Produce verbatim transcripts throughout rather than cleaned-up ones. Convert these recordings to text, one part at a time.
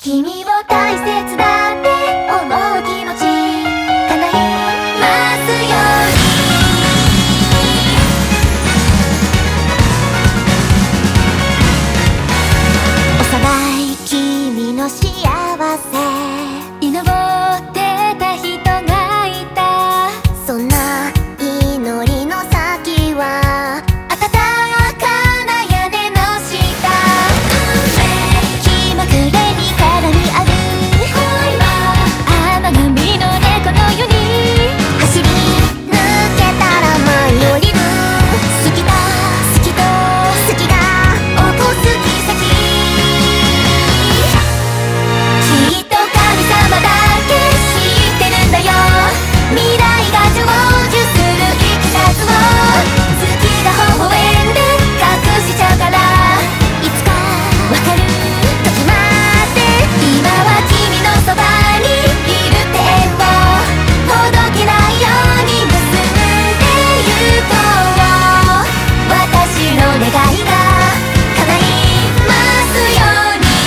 君を大切だって思う気持ち叶いますように。幼い君の幸せ祈ってた人がいた。そんな祈りの先は暖かな屋根の下。気まぐれに絡み合う恋は天神の猫のように走り抜けたら舞い降りる。好きだ好きと好きが起こす奇跡。きっと神様だけ知ってるんだよ。未来が成就するいきさつを月が微笑んで隠しちゃうから。いつかわかる時まで今は君のそばにいるって縁を届けないように結んでゆこう。私の願いが叶いますように。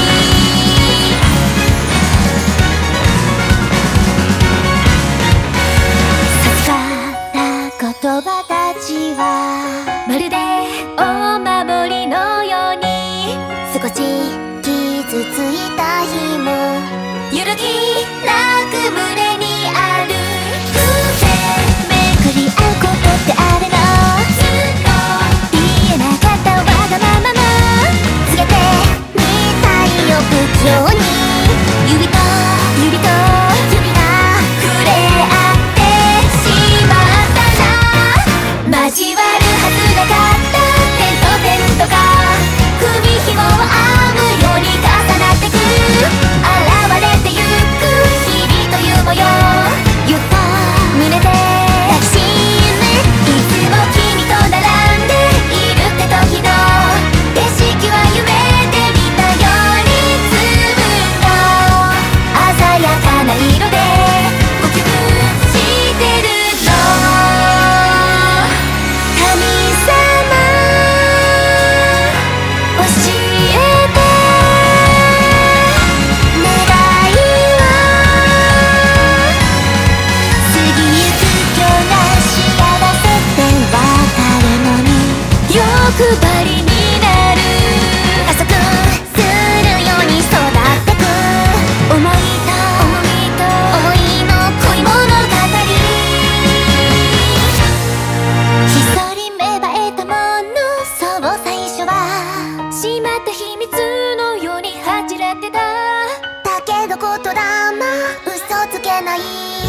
授かった言葉たちはまるでお守りのように。少し傷ついた日も揺るぎなく胸にある。風めくり合うことってあるの。ずっと言えなかったわがままも告げてみたいよ不器用に。指と指と指が触れ合ってしまったら交わるはずなかった点と点とが組紐を編むように重なってく。現れてゆく日々という模様。ゆっと胸で抱きしめいつも君と並んでいるって時の景色は夢で見たようにずっと鮮やかな色で呼吸してるの。神様教えて願いは過ぎゆく今日が幸せってわかるのに欲張りになる。加速するように育ってく思いと思いと思いの恋物語。ひそり芽生えたものそう最初はしまった秘密のように恥じらってた。だけど言霊嘘つけない